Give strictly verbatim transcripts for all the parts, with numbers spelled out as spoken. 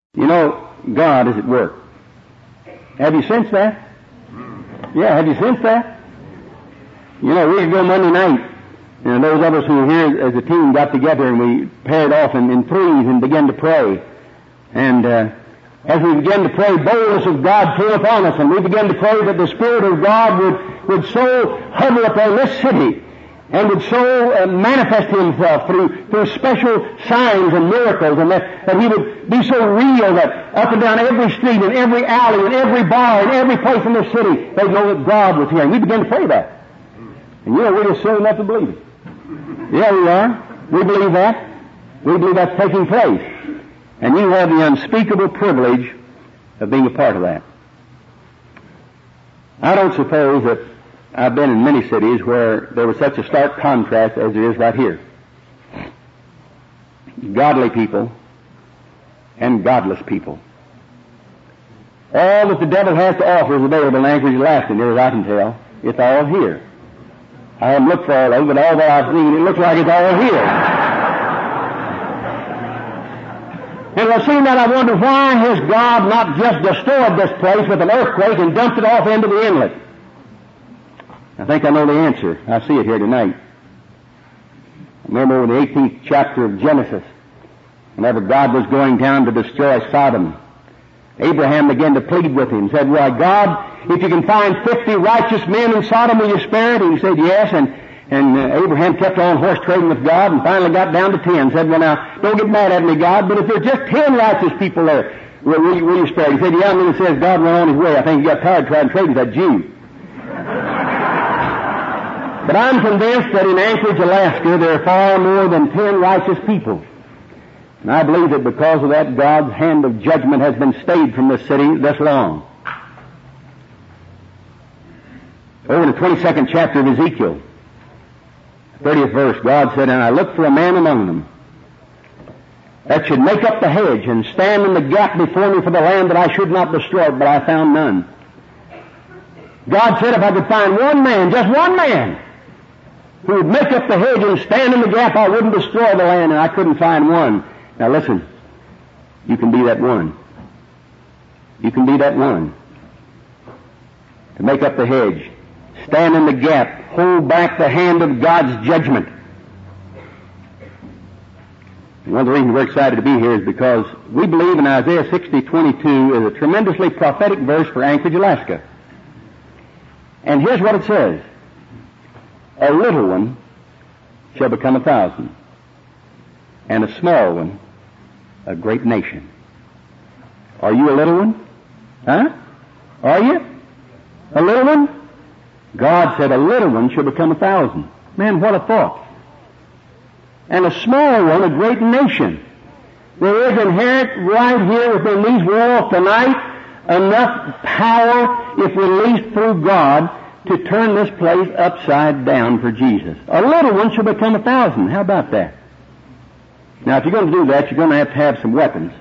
You know, God is at work. Have you sensed that? Yeah, have you sensed that? You know, we could go Monday night, and those of us who were here as a team got together and we paired off in, in threes and began to pray. And uh, as we began to pray, boldness of God came upon us, and we began to pray that the Spirit of God would, would so hover upon this city and would so uh, manifest Himself through, through special signs and miracles, and that, that He would be so real that up and down every street and every alley and every bar and every place in the city, they'd know that God was here. And we began to pray that. And you know, we're just silly enough to believe it. Yeah, we are. We believe that. We believe that's taking place. And you have the unspeakable privilege of being a part of that. I don't suppose that I've been in many cities where there was such a stark contrast as there is right here. Godly people and godless people. All that the devil has to offer is available in Anchorage, Alaska, near as I can tell. It's all here. I haven't looked for all of it, but all that I've seen, it looks like it's all here. And I've seen that, I wonder, why has God not just destroyed this place with an earthquake and dumped it off into the inlet? I think I know the answer. I see it here tonight. I remember in the eighteenth chapter of Genesis, whenever God was going down to destroy Sodom, Abraham began to plead with him, said, "Why, God, if you can find fifty righteous men in Sodom, will you spare it?" And he said, "Yes." And, and uh, Abraham kept on horse trading with God and finally got down to ten. Said, "Well, now, don't get mad at me, God, but if there's just ten righteous people there, will, will, you, will you spare it?" He said, "Yeah." And then it says God went on his way. I think he got tired trying to trade with that Jew. But I'm convinced that in Anchorage, Alaska, there are far more than ten righteous people. And I believe that because of that, God's hand of judgment has been stayed from this city this long. Over in the twenty-second chapter of Ezekiel, thirtieth verse, God said, "And I looked for a man among them that should make up the hedge and stand in the gap before me for the land that I should not destroy it, but I found none." God said if I could find one man, just one man, who would make up the hedge and stand in the gap, I wouldn't destroy the land, and I couldn't find one. Now listen, you can be that one. You can be that one. To make up the hedge, stand in the gap, hold back the hand of God's judgment. And one of the reasons we're excited to be here is because we believe in Isaiah sixty twenty-two is a tremendously prophetic verse for Anchorage, Alaska. And here's what it says. "A little one shall become a thousand, and a small one a great nation." Are you a little one? Huh? Are you? A little one? God said a little one shall become a thousand. Man, what a thought. And a small one a great nation. There is inherent right here within these walls tonight enough power, if released through God, to turn this place upside down for Jesus. A little one shall become a thousand. How about that? Now, if you're going to do that, you're going to have to have some weapons.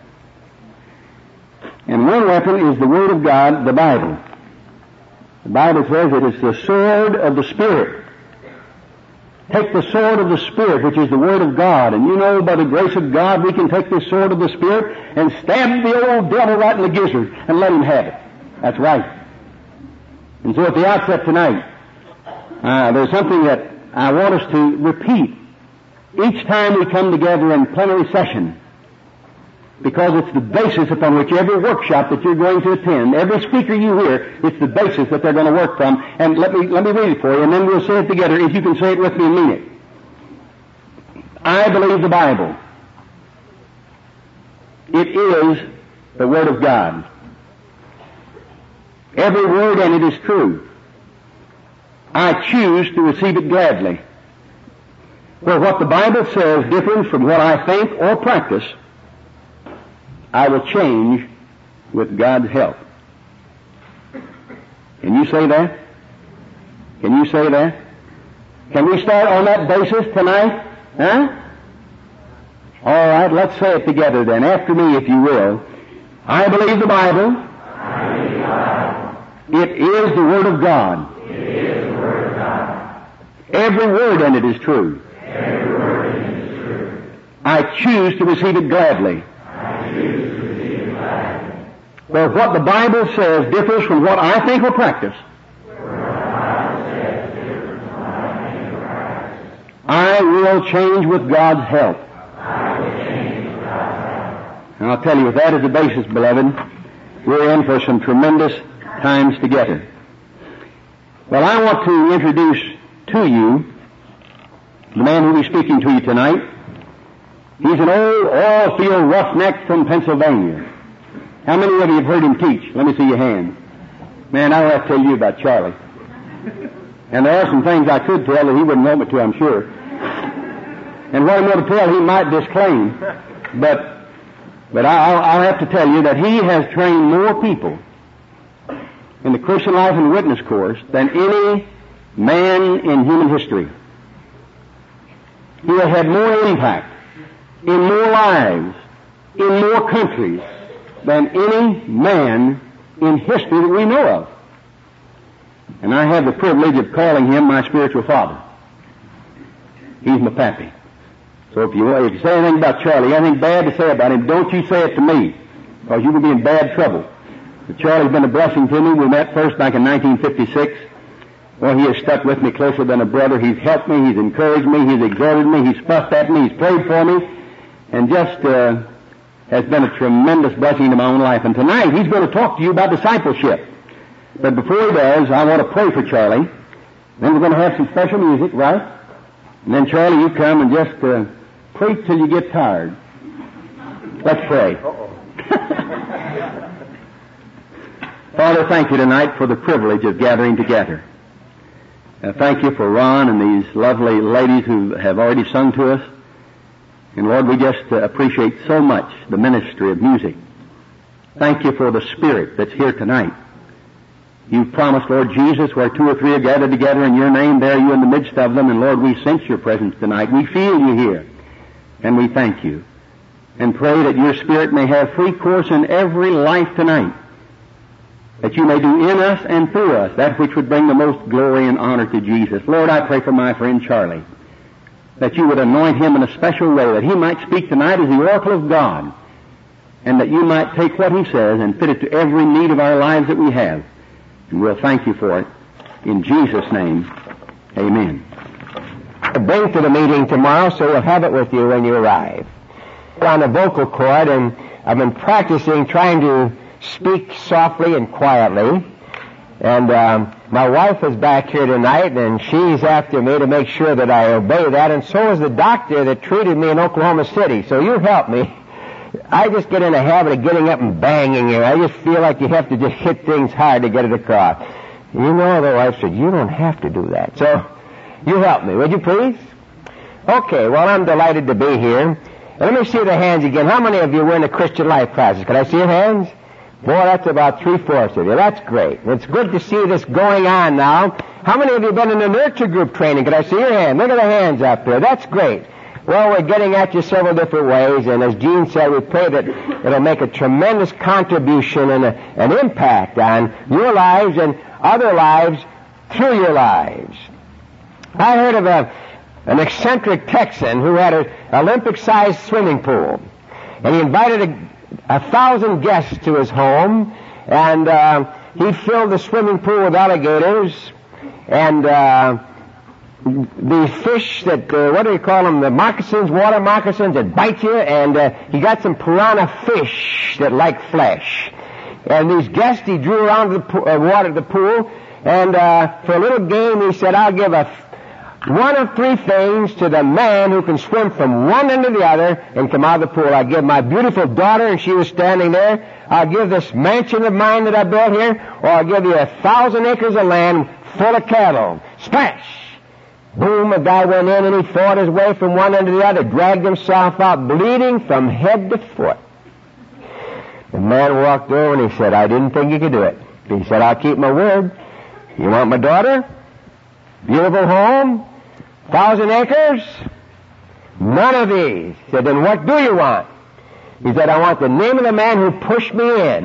And one weapon is the Word of God, the Bible. The Bible says it is the sword of the Spirit. Take the sword of the Spirit, which is the Word of God, and you know by the grace of God we can take the sword of the Spirit and stab the old devil right in the gizzard and let him have it. That's right. And so at the outset tonight, uh, there's something that I want us to repeat each time we come together in plenary session, because it's the basis upon which every workshop that you're going to attend, every speaker you hear, it's the basis that they're going to work from. And let me, let me read it for you, and then we'll say it together if you can say it with me and mean it. I believe the Bible. It is the Word of God. Every word in it is true. I choose to receive it gladly. Where what the Bible says differs from what I think or practice, I will change with God's help. Can you say that? Can you say that? Can we start on that basis tonight? Huh? All right, let's say it together then. After me, if you will. I believe the Bible. I believe the Bible. It is the Word of God. It is the Word of God. Every word in it is true. Every word in it is true. I choose to receive it gladly. I choose to receive it gladly. where what the Bible says differs from what I think or practice, I will change with God's help. And I'll tell you, with that as a basis, beloved, we're in for some tremendous times together. Well, I want to introduce to you the man who will be speaking to you tonight. He's an old oil field roughneck from Pennsylvania. How many of you have heard him teach? Let me see your hand. Man, I don't have to tell you about Charlie. And there are some things I could tell that he wouldn't want me to, I'm sure. And what I'm going to tell, he might disclaim. But but I'll, I'll have to tell you that he has trained more people in the Christian Life and Witness course than any man in human history. He has had more impact in more lives, in more countries, than any man in history that we know of. And I have the privilege of calling him my spiritual father. He's my pappy. So if you, if you say anything about Charlie, anything bad to say about him, don't you say it to me, because you will be in bad trouble. But Charlie's been a blessing to me. We met first back in nineteen fifty-six. Well, he has stuck with me closer than a brother. He's helped me, he's encouraged me, he's exhorted me, he's fussed at me, he's prayed for me, and just uh, has been a tremendous blessing to my own life. And tonight he's going to talk to you about discipleship. But before he does, I want to pray for Charlie. Then we're going to have some special music, right? And then, Charlie, you come and just uh, preach till you get tired. Let's pray. Father, thank you tonight for the privilege of gathering together. Uh, thank you for Ron and these lovely ladies who have already sung to us. And Lord, we just uh, appreciate so much the ministry of music. Thank you for the Spirit that's here tonight. You've promised, Lord Jesus, where two or three are gathered together in your name, there you in the midst of them. And Lord, we sense your presence tonight. We feel you here. And we thank you. And pray that your Spirit may have free course in every life tonight. That you may do in us and through us that which would bring the most glory and honor to Jesus. Lord, I pray for my friend Charlie, that you would anoint him in a special way, that he might speak tonight as the oracle of God, and that you might take what he says and fit it to every need of our lives that we have. And we'll thank you for it. In Jesus' name, amen. Bring to the meeting tomorrow so you'll have it with you when you arrive. On a vocal cord, and I've been practicing trying to speak softly and quietly. And um, my wife is back here tonight, and she's after me to make sure that I obey that, and so is the doctor that treated me in Oklahoma City. So you help me. I just get in a habit of getting up and banging you. I just feel like you have to just hit things hard to get it across. You know, the wife said, you don't have to do that. So you help me, would you please? Okay, well, I'm delighted to be here. And let me see the hands again. How many of you were in the Christian life classes? Can I see your hands? Boy, that's about three-fourths of you. That's great. It's good to see this going on now. How many of you have been in the nurture group training? Can I see your hand? Look at the hands up there. That's great. Well, we're getting at you several different ways, and as Gene said, we pray that it'll make a tremendous contribution and a, an impact on your lives and other lives through your lives. I heard of a, an eccentric Texan who had an Olympic-sized swimming pool, and he invited a, a thousand guests to his home, and uh, he filled the swimming pool with alligators, and uh, the fish that, uh, what do you call them, the moccasins, water moccasins that bite you, and uh, he got some piranha fish that like flesh. And these guests he drew around the po- uh, water, the pool, and uh, for a little game he said, I'll give a one of three things to the man who can swim from one end to the other and come out of the pool. I'll give my beautiful daughter, and she was standing there. I'll give this mansion of mine that I built here, or I'll give you a thousand acres of land full of cattle. Splash! Boom, a guy went in and he fought his way from one end to the other, dragged himself out bleeding from head to foot. The man walked over and he said, I didn't think you could do it. He said, I'll keep my word. You want my daughter? Beautiful home? Thousand acres? None of these. He said, then what do you want? He said, I want the name of the man who pushed me in.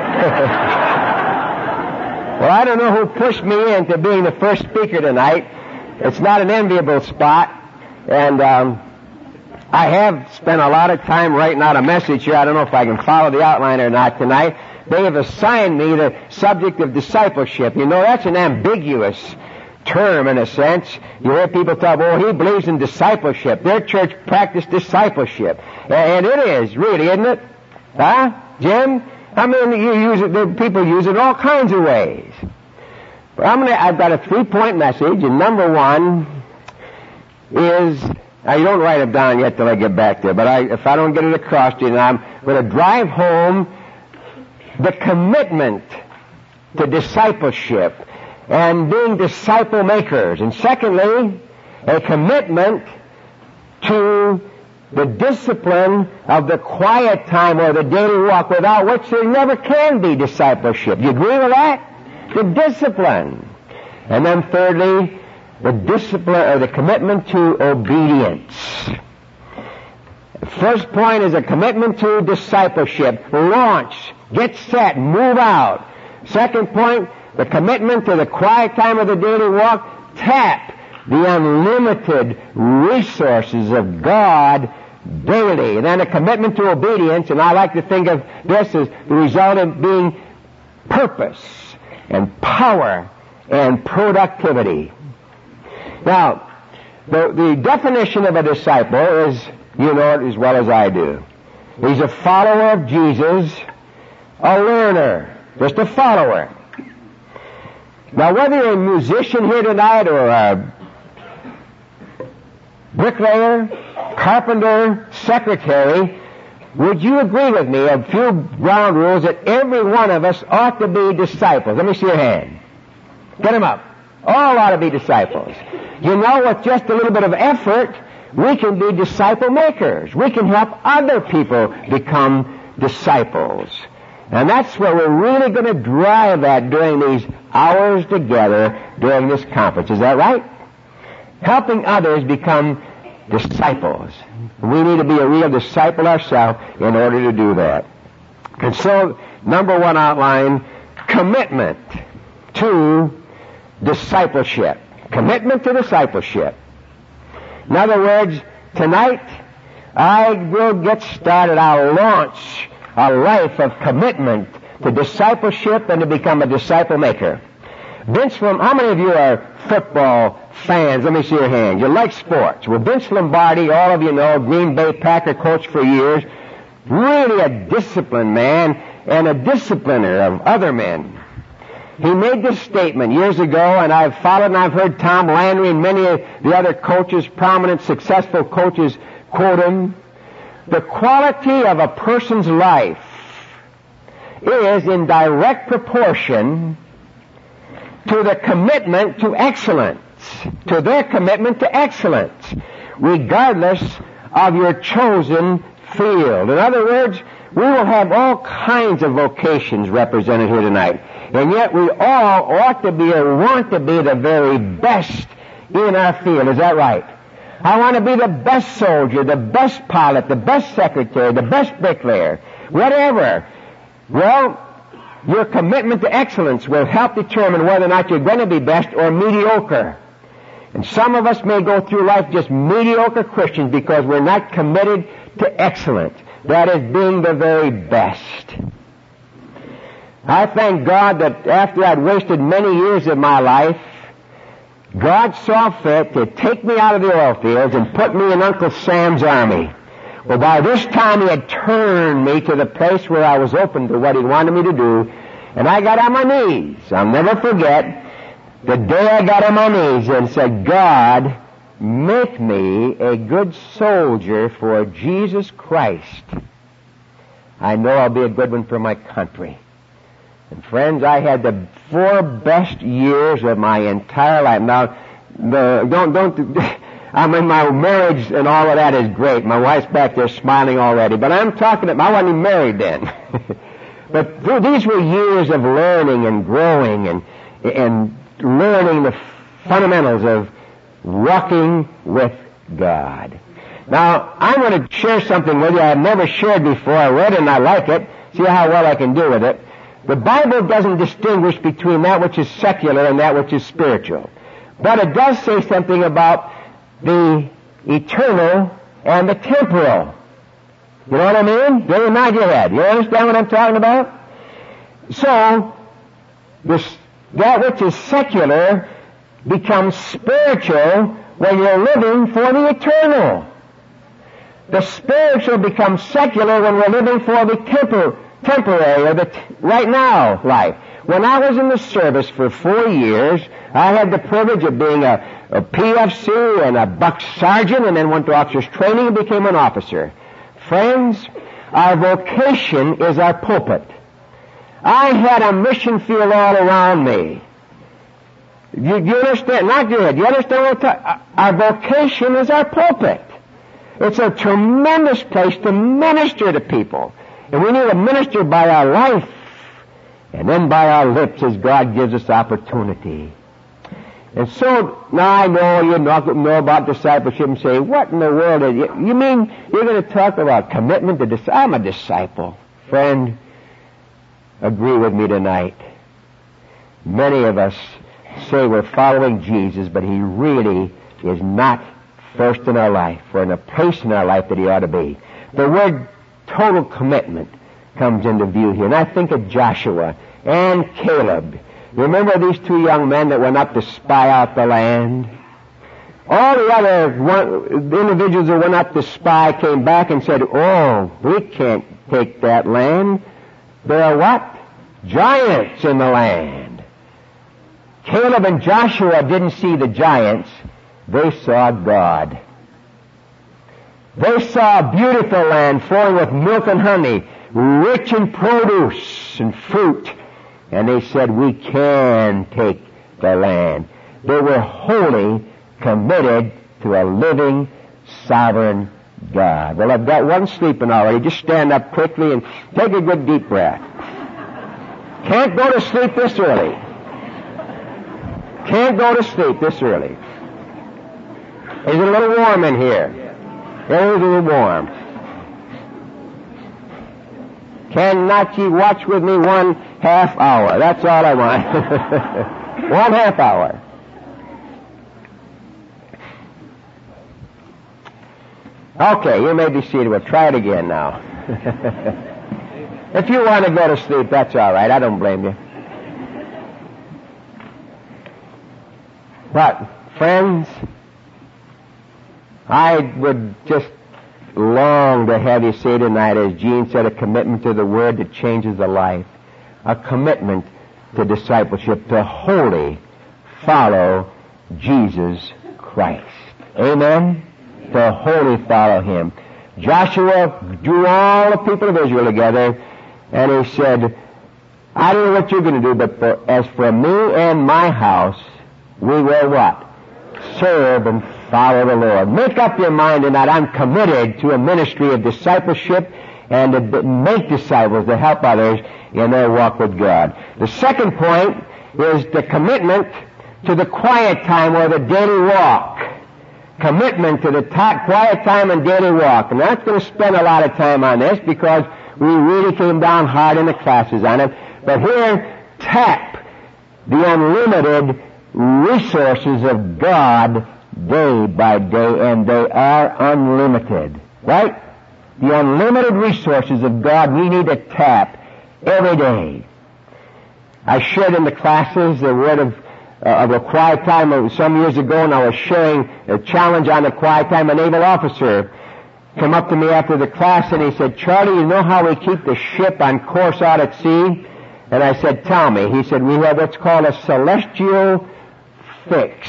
Well, I don't know who pushed me into being the first speaker tonight. It's not an enviable spot, and um, I have spent a lot of time writing out a message here. I don't know if I can follow the outline or not tonight, they have assigned me the subject of discipleship. You know, that's an ambiguous term in a sense. You hear people talk, oh, he believes in discipleship. Their church practiced discipleship. And it is, really, isn't it? Huh? Jim? I mean, you use it, the people use it in all kinds of ways. But I'm gonna, I've got a three-point message, and number one is, now you don't write it down yet till I get back there, but I, if I don't get it across to you, I'm going to drive home the commitment to discipleship and being disciple makers. And secondly, a commitment to the discipline of the quiet time or the daily walk, without which there never can be discipleship. You agree with that? The discipline. And then thirdly, the discipline or the commitment to obedience. The first point is a commitment to discipleship. Launch, get set, move out. Second point, the commitment to the quiet time of the daily walk. Tap the unlimited resources of God daily. And then a commitment to obedience, and I like to think of this as the result of being purpose and power and productivity. Now, the, the definition of a disciple is, you know it as well as I do. He's a follower of Jesus, a learner, just a follower. Now, whether you're a musician here tonight or a bricklayer, carpenter, secretary, would you agree with me, a few ground rules, that every one of us ought to be disciples? Let me see your hand. Get them up. All ought to be disciples. You know, with just a little bit of effort, we can be disciple makers. We can help other people become disciples. And that's where we're really going to drive at during these hours together during this conference. Is that right? Helping others become disciples. We need to be a real disciple ourselves in order to do that. And so, number one outline, commitment to discipleship. Commitment to discipleship. In other words, tonight, I will get started. I'll launch a life of commitment to discipleship and to become a disciple maker. Vince Lombardi, how many of you are football fans? Let me see your hand. You like sports. Well, Vince Lombardi, all of you know, Green Bay Packer coach for years, really a disciplined man and a discipliner of other men. He made this statement years ago, and I've followed and I've heard Tom Landry and many of the other coaches, prominent, successful coaches, quote him. The quality of a person's life is in direct proportion to the commitment to excellence, to their commitment to excellence, regardless of your chosen field. In other words, we will have all kinds of vocations represented here tonight, and yet we all ought to be or want to be the very best in our field. Is that right? I want to be the best soldier, the best pilot, the best secretary, the best bricklayer, whatever. Well, your commitment to excellence will help determine whether or not you're going to be best or mediocre. And some of us may go through life just mediocre Christians because we're not committed to excellence. That is being the very best. I thank God that after I'd wasted many years of my life, God saw fit to take me out of the oil fields and put me in Uncle Sam's army. Well, by this time he had turned me to the place where I was open to what he wanted me to do, and I got on my knees. I'll never forget the day I got on my knees and said, God, make me a good soldier for Jesus Christ. I know I'll be a good one for my country. And friends, I had the four best years of my entire life. Now, the, don't, don't, I mean, my marriage and all of that is great. My wife's back there smiling already. But I'm talking about, I wasn't even married then. But through, these were years of learning and growing and, and learning the fundamentals of walking with God. Now, I'm going to share something with you I've never shared before. I read it and I like it. See how well I can do with it. The Bible doesn't distinguish between that which is secular and that which is spiritual. But it does say something about the eternal and the temporal. You know what I mean? Do you nod your head? You understand what I'm talking about? So, this, that which is secular becomes spiritual when you're living for the eternal. The spiritual becomes secular when we're living for the tempor- temporary or the t- right now life. When I was in the service for four years, I had the privilege of being a, a P F C and a buck sergeant, and then went to officers training and became an officer. Friends, our vocation is our pulpit. I had a mission field all around me. You, you understand? Not good. You understand what I'm talking? Our vocation is our pulpit. It's a tremendous place to minister to people. And we need to minister by our life and then by our lips as God gives us opportunity. And so, now I know you know about discipleship and say, what in the world is it? You mean you're going to talk about commitment to disciple? I'm a disciple. Friend, agree with me tonight. Many of us say we're following Jesus, but He really is not first in our life or in a place in our life that He ought to be. The word total commitment comes into view here. And I think of Joshua and Caleb. Remember these two young men that went up to spy out the land? All the other one, the individuals that went up to spy came back and said, oh, we can't take that land. There are what? Giants in the land. Caleb and Joshua didn't see the giants. They saw God. They saw a beautiful land flowing with milk and honey, rich in produce and fruit. And they said, we can take the land. They were wholly committed to a living, sovereign God. Well, I've got one sleeping already. Just stand up quickly and take a good deep breath. Can't go to sleep this early. Can't go to sleep this early. Is it a little warm in here? It is a little warm. Cannot ye watch with me one half hour? That's all I want. One half hour. Okay, you may be seated. We'll try it again now. If you want to go to sleep, that's all right. I don't blame you. But, friends, I would just long to have you say tonight, as Gene said, a commitment to the Word that changes a life. A commitment to discipleship, to wholly follow Jesus Christ. Amen? To wholly follow Him. Joshua drew all the people of Israel together, and he said, I don't know what you're going to do, but for, as for me and my house, we will what? Serve and follow the Lord. Make up your mind tonight, I'm committed to a ministry of discipleship and to make disciples to help others in their walk with God. The second point is the commitment to the quiet time or the daily walk. Commitment to the t- quiet time and daily walk. And I'm not going to spend a lot of time on this because we really came down hard in the classes on it. But here, tap the unlimited resources of God day by day, and they are unlimited. Right? The unlimited resources of God we need to tap every day. I shared in the classes the word of, uh, of a quiet time some years ago, and I was sharing a challenge on the quiet time. A naval officer came up to me after the class, and he said, Charlie, you know how we keep the ship on course out at sea? And I said, tell me. He said, we have what's called a celestial fix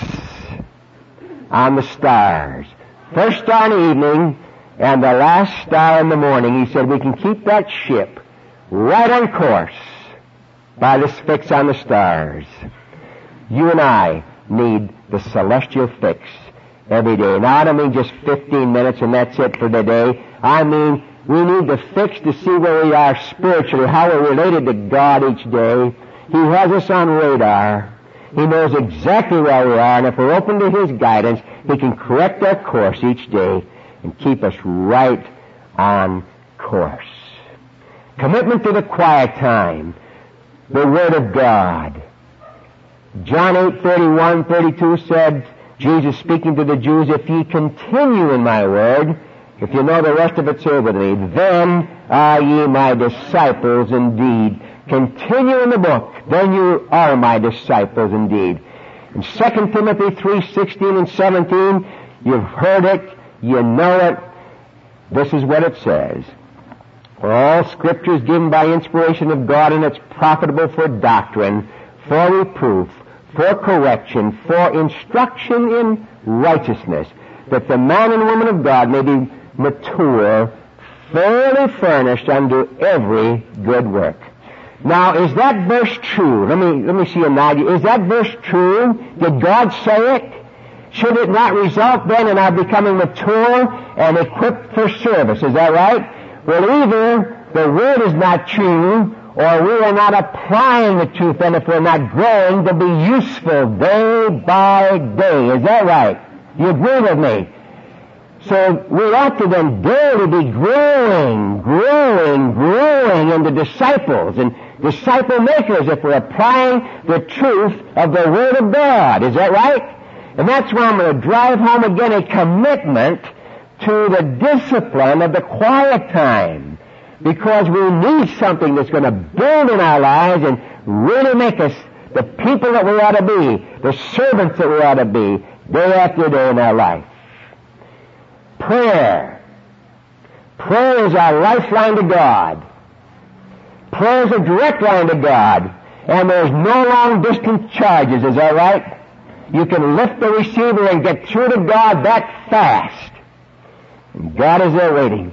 on the stars. First star in the evening and the last star in the morning. He said, we can keep that ship right on course by this fix on the stars. You and I need the celestial fix every day. Now, I don't mean just fifteen minutes and that's it for the day. I mean, we need the fix to see where we are spiritually, how we're related to God each day. He has us on radar. He knows exactly where we are, and if we're open to His guidance, He can correct our course each day and keep us right on course. Commitment to the quiet time, the Word of God. John eight thirty-one, thirty-two said, Jesus speaking to the Jews, if ye continue in my word, if you know the rest of it, say with me, then are ye my disciples indeed. continue in the book, then you are my disciples indeed. In Second Timothy three sixteen and seventeen, you've heard it, you know it. This is what it says. For all Scripture is given by inspiration of God, and it's profitable for doctrine, for reproof, for correction, for instruction in righteousness, that the man and woman of God may be mature, thoroughly furnished unto every good work. Now, is that verse true? Let me, let me see a nod. Is that verse true? Did God say it? Should it not result then in our becoming mature and equipped for service? Is that right? Well, either the Word is not true, or we are not applying the truth, and if we're not growing to be useful day by day. Is that right? You agree with me? So we ought to then daily be growing, growing, growing into disciples and disciple makers if we're applying the truth of the Word of God. Is that right? And that's why I'm going to drive home again a commitment to the discipline of the quiet time, because we need something that's going to build in our lives and really make us the people that we ought to be, the servants that we ought to be, day after day in our life. Prayer. Prayer is our lifeline to God. Prayer is a direct line to God, and there's no long-distance charges. Is that right? You can lift the receiver and get through to God that fast. And God is there waiting.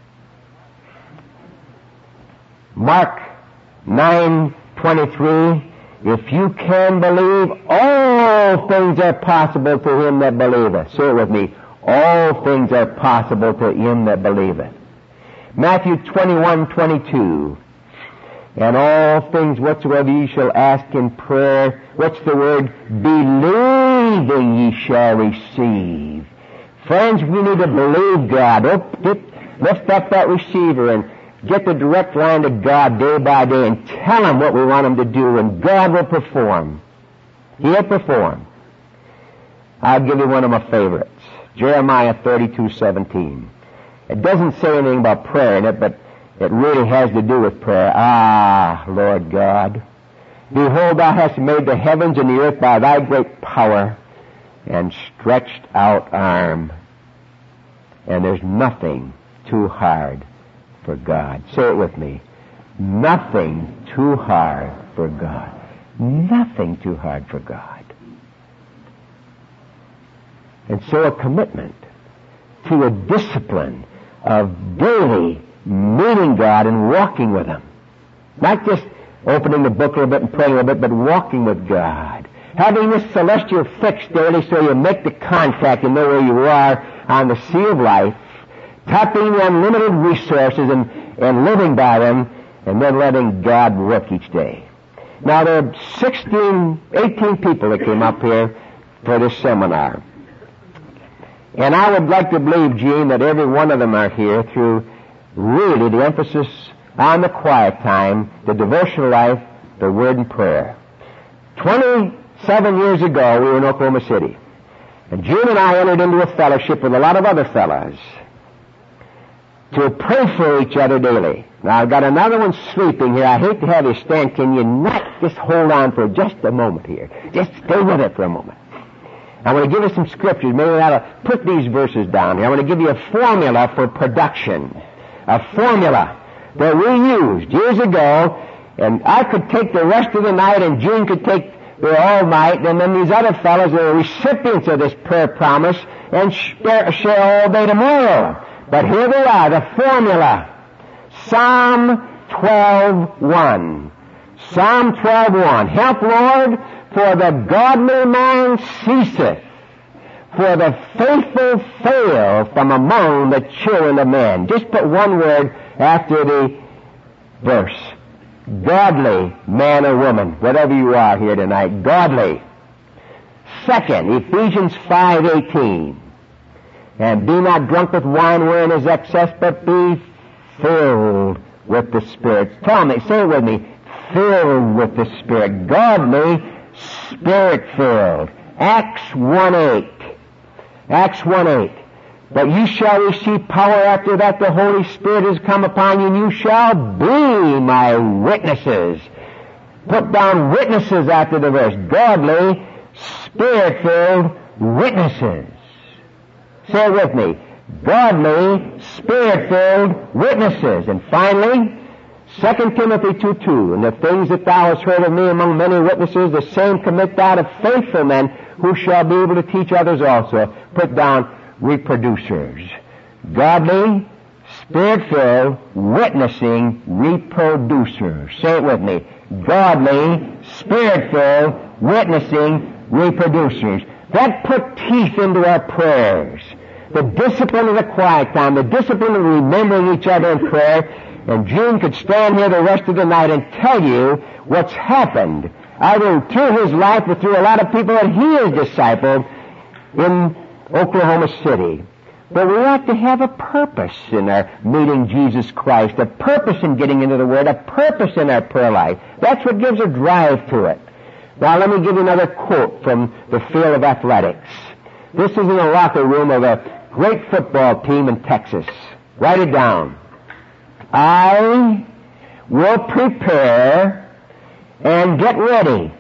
Mark nine twenty-three, if you can believe, all things are possible to him that believeth. Say it with me. All things are possible to him that believeth. Matthew twenty-one twenty-two, and all things whatsoever ye shall ask in prayer, what's the word? Believing ye shall receive. Friends, we need to believe God. Get, lift up that receiver and get the direct line to God day by day and tell Him what we want Him to do, and God will perform. He'll perform. I'll give you one of my favorites. Jeremiah thirty-two seventeen. It doesn't say anything about prayer in it, but it really has to do with prayer. Ah, Lord God, behold, thou hast made the heavens and the earth by thy great power and stretched out arm. And there's nothing too hard for God. Say it with me. Nothing too hard for God. Nothing too hard for God. And so a commitment to a discipline of daily meeting God and walking with Him. Not just opening the book a little bit and praying a little bit, but walking with God. Having this celestial fix daily so you make the contact and know where you are on the sea of life, tapping the unlimited resources and, and living by them, and then letting God work each day. Now, there are sixteen, eighteen people that came up here for this seminar. And I would like to believe, Gene, that every one of them are here through really the emphasis on the quiet time, the devotional life, the Word and prayer. Twenty-seven years ago, we were in Oklahoma City. And Gene and I entered into a fellowship with a lot of other fellows to pray for each other daily. Now, I've got another one sleeping here. I hate to have you stand. Can you not just hold on for just a moment here? Just stay with it for a moment. I want to give you some scriptures. Maybe I ought to put these verses down here. I want to give you a formula for production. A formula that we used years ago, and I could take the rest of the night, and Gene could take the all night, and then these other fellows are recipients of this prayer promise and share all day tomorrow. But here they are, the formula. Psalm twelve one. Psalm twelve one. Help, Lord, for the godly man ceaseth, for the faithful fail from among the children of men. Just put one word after the verse. Godly man or woman, whatever you are here tonight, godly. Second, Ephesians five eighteen. And be not drunk with wine wherein is excess, but be filled with the Spirit. Tell me, say it with me. Filled with the Spirit. Godly, Spirit-filled. Acts one eight. Acts one eight. But you shall receive power after that the Holy Spirit has come upon you, and you shall be my witnesses. Put down witnesses after the verse. Godly, Spirit-filled witnesses. Say it with me. Godly, Spirit-filled witnesses. And finally, Second Timothy two two, and the things that thou hast heard of me among many witnesses, the same commit thou to faithful men who shall be able to teach others also. Put down reproducers. Godly, Spirit-filled, witnessing reproducers. Say it with me. Godly, Spirit-filled, witnessing reproducers. That put teeth into our prayers. The discipline of the quiet time, the discipline of remembering each other in prayer. And Gene could stand here the rest of the night and tell you what's happened, either through his life or through a lot of people that he has discipled in Oklahoma City. But we ought to have a purpose in our meeting Jesus Christ, a purpose in getting into the Word, a purpose in our prayer life. That's what gives a drive to it. Now let me give you another quote from the field of athletics. This is in the locker room of a great football team in Texas. Write it down. I will prepare and get ready.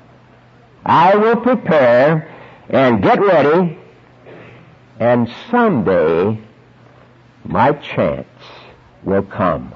I will prepare and get ready, and someday my chance will come.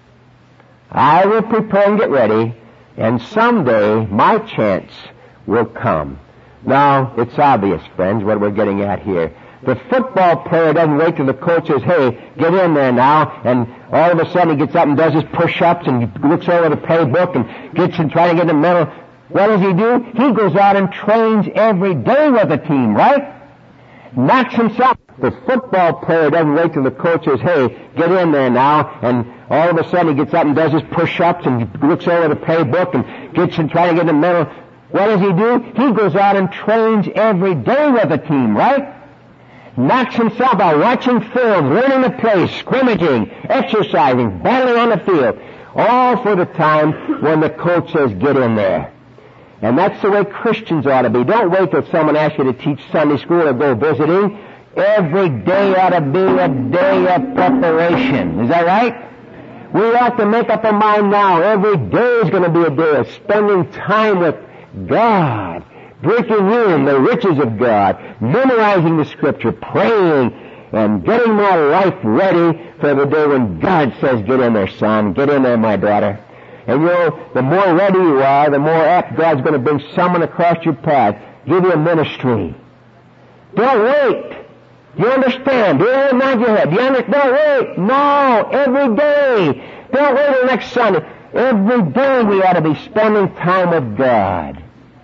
I will prepare and get ready, and someday my chance will come. Now, it's obvious, friends, what we're getting at here. The football player doesn't wait till the coach says, hey, get in there now, and all of a sudden he gets up and does his push-ups and looks over the playbook and gets and trying to get in the medal. What does he do? He goes out and trains every day with the team, right? Knocks himself. The football player doesn't wait till the coach says, hey, get in there now, and all of a sudden he gets up and does his push-ups and looks over the playbook and gets and trying to get in the medal. What does he do? He goes out and trains every day with the team, right? Knocks himself out, watching film, learning the plays, scrimmaging, exercising, battling on the field, all for the time when the coach says, get in there. And that's the way Christians ought to be. Don't wait till someone asks you to teach Sunday school or go visiting. Every day ought to be a day of preparation. Is that right? We ought to make up our mind now. Every day is going to be a day of spending time with God, drinking in the riches of God, memorizing the Scripture, praying, and getting my life ready for the day when God says, get in there, son, get in there, my daughter. And you know, the more ready you are, the more apt God's going to bring someone across your path, give you a ministry. Don't wait. Do you understand? Do you have nod your head? Do you understand? Don't wait. No, every day. Don't wait till next Sunday. Every day we ought to be spending time with God,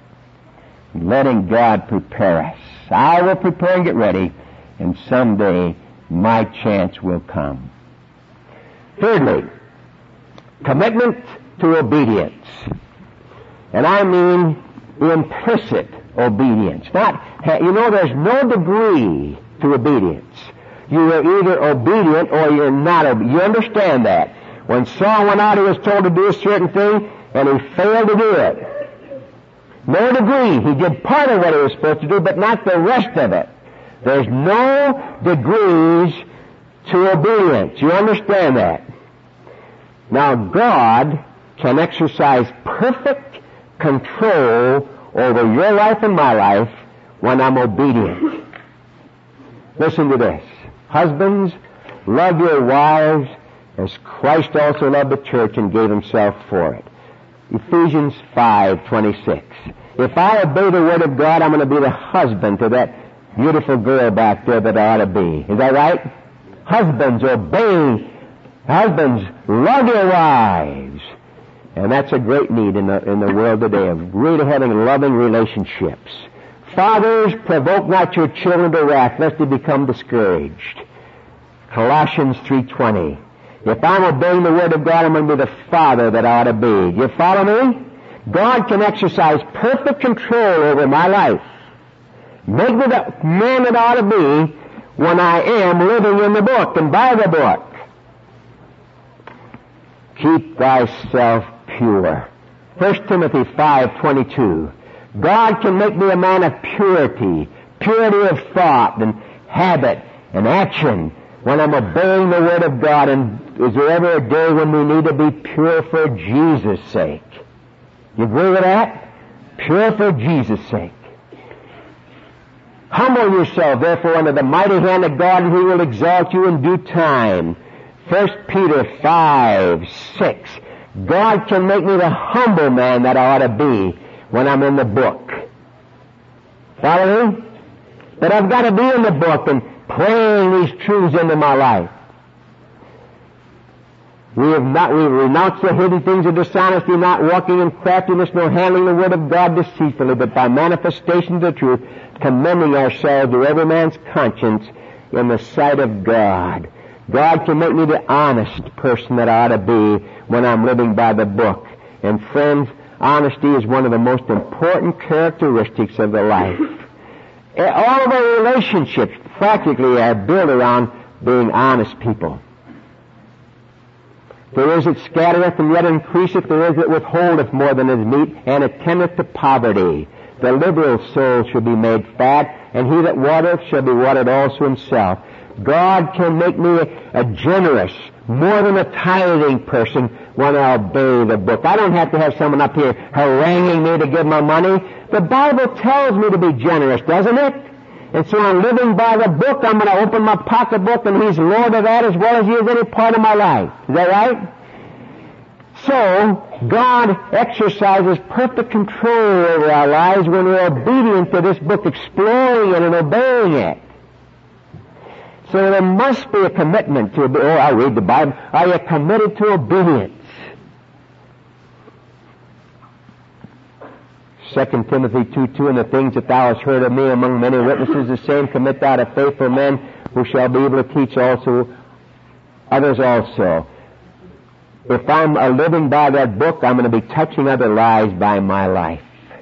letting God prepare us. I will prepare and get ready, and someday my chance will come. Thirdly, commitment to obedience. And I mean implicit obedience. Not, you know, there's no degree to obedience. You are either obedient or you're not obedient. You understand that? When Saul went out, he was told to do a certain thing, and he failed to do it. No degree. He did part of what he was supposed to do, but not the rest of it. There's no degrees to obedience. You understand that? Now, God can exercise perfect control over your life and my life when I'm obedient. Listen to this. Husbands, love your wives as Christ also loved the church and gave himself for it. Ephesians five twenty-six. If I obey the word of God, I'm going to be the husband to that beautiful girl back there that I ought to be. Is that right? Husbands, obey. Husbands, love your wives. And that's a great need in the, in the world today, of really having loving relationships. Fathers, provoke not your children to wrath, lest they become discouraged. Colossians three twenty. If I'm obeying the word of God, I'm going to be the father that I ought to be. You follow me? God can exercise perfect control over my life. Make me the man that I ought to be when I am living in the book and by the book. Keep thyself pure. First Timothy five twenty-two. God can make me a man of purity, purity of thought and habit and action when I'm obeying the Word of God. And is there ever a day when we need to be pure for Jesus' sake? You agree with that? Pure for Jesus' sake. Humble yourself, therefore, under the mighty hand of God, and He will exalt you in due time. First Peter five, six. God can make me the humble man that I ought to be when I'm in the book. Follow me? But I've got to be in the book and praying these truths into my life. We have not, we have renounced the hidden things of dishonesty, not walking in craftiness, nor handling the word of God deceitfully, but by manifestation of the truth, commending ourselves to every man's conscience in the sight of God. God can make me the honest person that I ought to be when I'm living by the book. And friends, honesty is one of the most important characteristics of the life. All of our relationships practically are built around being honest people. There is that scattereth and yet increaseth, there is that withholdeth more than is meet, and attendeth to poverty. The liberal soul shall be made fat, and he that watereth shall be watered also himself. God can make me a generous, more than a tithing person when I obey the book. I don't have to have someone up here haranguing me to give my money. The Bible tells me to be generous, doesn't it? And so I'm living by the book. I'm going to open my pocketbook, and He's Lord of that as well as He is any part of my life. Is that right? So, God exercises perfect control over our lives when we're obedient to this book, exploring it and obeying it. So there must be a commitment to, oh, I read the Bible. Are you committed to obedience? Second Timothy two two, and the things that thou hast heard of me among many witnesses, the same commit thou to faithful men who shall be able to teach also others also. If I'm uh, living by that book, I'm going to be touching other lives by my life.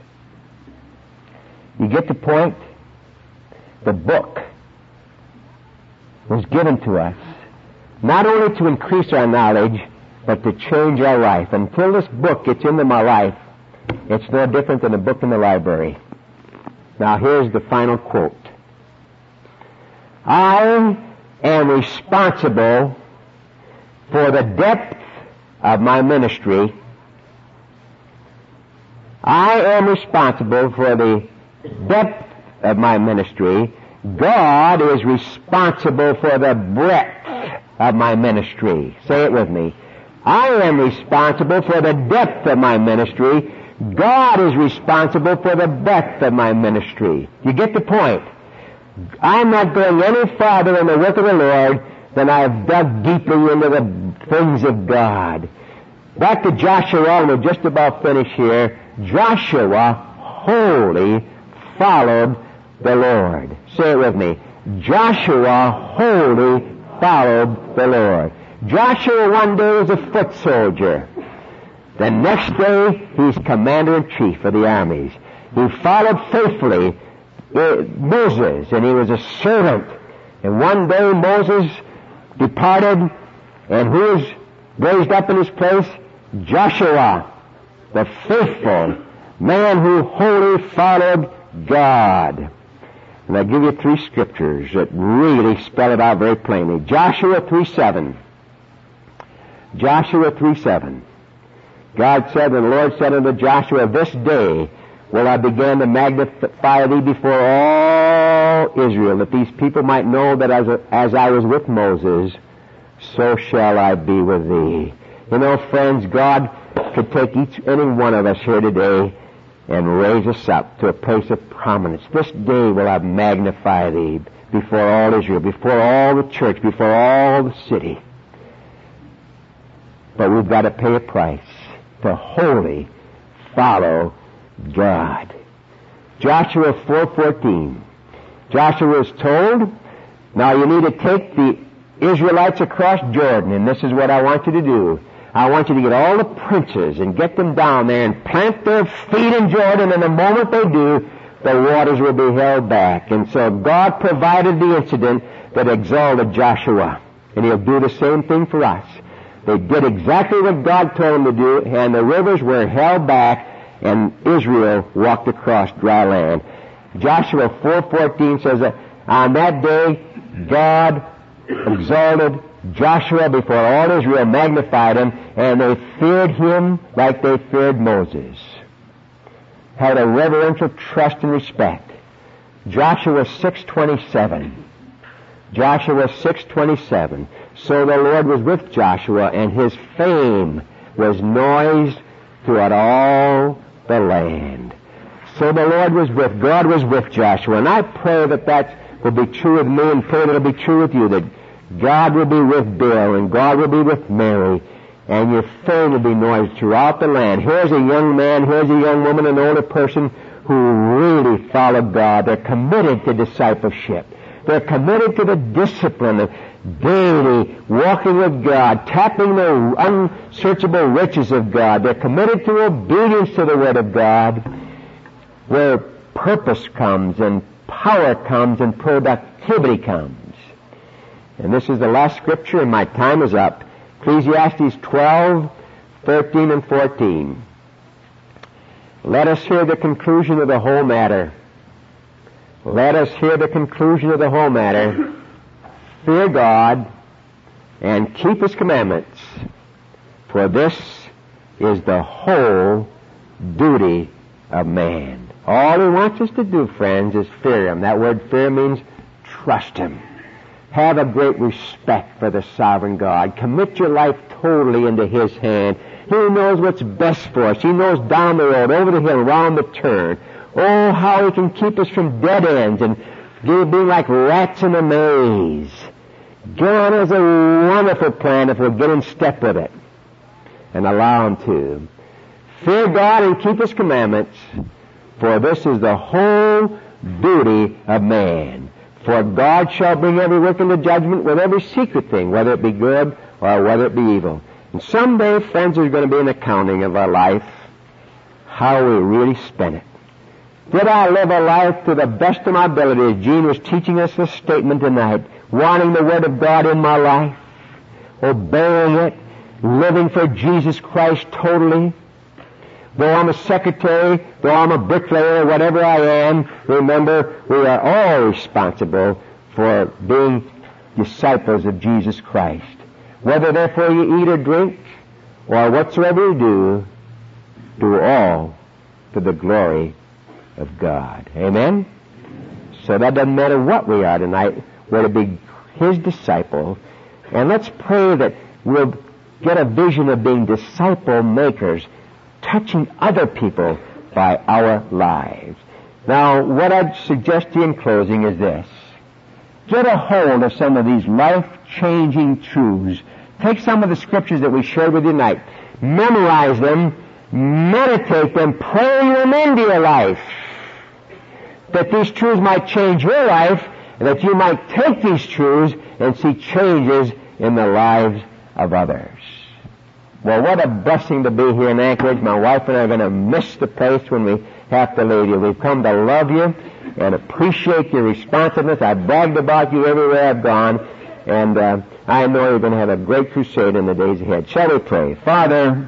You get the point? The book was given to us not only to increase our knowledge, but to change our life. Until this book gets into my life, it's no different than a book in the library. Now here's the final quote. I am responsible for the depth of my ministry. I am responsible for the depth of my ministry. God is responsible for the breadth of my ministry. Say it with me. I am responsible for the depth of my ministry. God is responsible for the breadth of my ministry. You get the point? I'm not going any farther in the work of the Lord than I've dug deeply into the things of God. Back to Joshua, and we're just about finished here. Joshua wholly followed the Lord. Say it with me. Joshua wholly followed the Lord. Joshua one day was a foot soldier. The next day, he's commander-in-chief of the armies. He followed faithfully uh, Moses, and he was a servant. And one day Moses departed, and who was raised up in his place? Joshua, the faithful man who wholly followed God. And I give you three scriptures that really spell it out very plainly. Joshua three seven. Joshua three seven. God said, and the Lord said unto Joshua, this day will I begin to magnify thee before all Israel, that these people might know that as, a, as I was with Moses, so shall I be with thee. You know, friends, God could take each any one of us here today and raise us up to a place of prominence. This day will I magnify thee before all Israel, before all the church, before all the city. But we've got to pay a price to wholly follow God. Joshua four fourteen. Joshua is told, now you need to take the Israelites across Jordan, and this is what I want you to do. I want you to get all the princes and get them down there and plant their feet in Jordan, and the moment they do, the waters will be held back. And so God provided the incident that exalted Joshua, and He'll do the same thing for us. They did exactly what God told them to do, and the rivers were held back, and Israel walked across dry land. Joshua four fourteen says that on that day God exalted Joshua before all Israel, magnified him, and they feared him like they feared Moses. Had a reverential trust and respect. Joshua six twenty-seven. Joshua six twenty-seven. So the Lord was with Joshua, and his fame was noised throughout all the land. So the Lord was with, God was with Joshua. And I pray that that will be true with me, and pray that it will be true with you, that God will be with Bill, and God will be with Mary, and your fame will be noised throughout the land. Here's a young man, here's a young woman, an older person who really follow God. They're committed to discipleship. They're committed to the discipline of daily walking with God, tapping the unsearchable riches of God. They're committed to obedience to the Word of God, where purpose comes and power comes and productivity comes. And this is the last scripture, and my time is up. Ecclesiastes twelve, thirteen, and fourteen. Let us hear the conclusion of the whole matter. Let us hear the conclusion of the whole matter. Fear God and keep His commandments, for this is the whole duty of man. All He wants us to do, friends, is fear Him. That word fear means trust Him. Have a great respect for the sovereign God. Commit your life totally into His hand. He knows what's best for us. He knows down the road, over the hill, around the turn. Oh, how He can keep us from dead ends and being like rats in a maze. God has a wonderful plan if we'll get in step with it and allow Him to. Fear God and keep His commandments, for this is the whole duty of man. For God shall bring every work into judgment with every secret thing, whether it be good or whether it be evil. And someday, friends, there's going to be an accounting of our life, how we really spent it. Did I live a life to the best of my ability, as Gene was teaching us this statement tonight, wanting the Word of God in my life, obeying it, living for Jesus Christ totally? Though I'm a secretary, though I'm a bricklayer, whatever I am, remember, we are all responsible for being disciples of Jesus Christ. Whether therefore you eat or drink, or whatsoever you do, do all to the glory of God. Amen? So that doesn't matter what we are tonight, we're to be His disciple. And let's pray that we'll get a vision of being disciple makers, touching other people by our lives. Now, what I'd suggest to you in closing is this. Get a hold of some of these life-changing truths. Take some of the scriptures that we shared with you tonight. Memorize them, meditate them, pray them into your life. That these truths might change your life, and that you might take these truths and see changes in the lives of others. Well, what a blessing to be here in Anchorage. My wife and I are going to miss the place when we have to leave you. We've come to love you and appreciate your responsiveness. I've bragged about you everywhere I've gone, and uh, I know you're going to have a great crusade in the days ahead. Shall we pray? Father,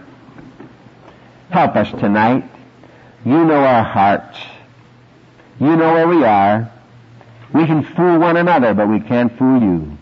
help us tonight. You know our hearts. You know where we are. We can fool one another, but we can't fool you.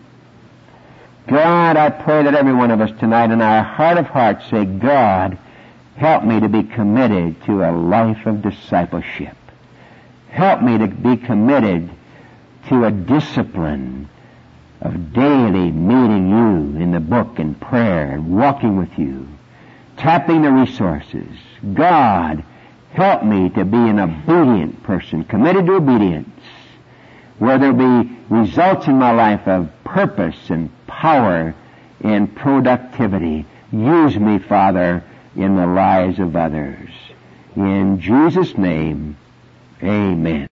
God, I pray that every one of us tonight in our heart of hearts say, God, help me to be committed to a life of discipleship. Help me to be committed to a discipline of daily meeting you in the book and prayer and walking with you, tapping the resources. God, help me to be an obedient person, committed to obedience, where there be results in my life of purpose and power and productivity. Use me, Father, in the lives of others. In Jesus' name, amen.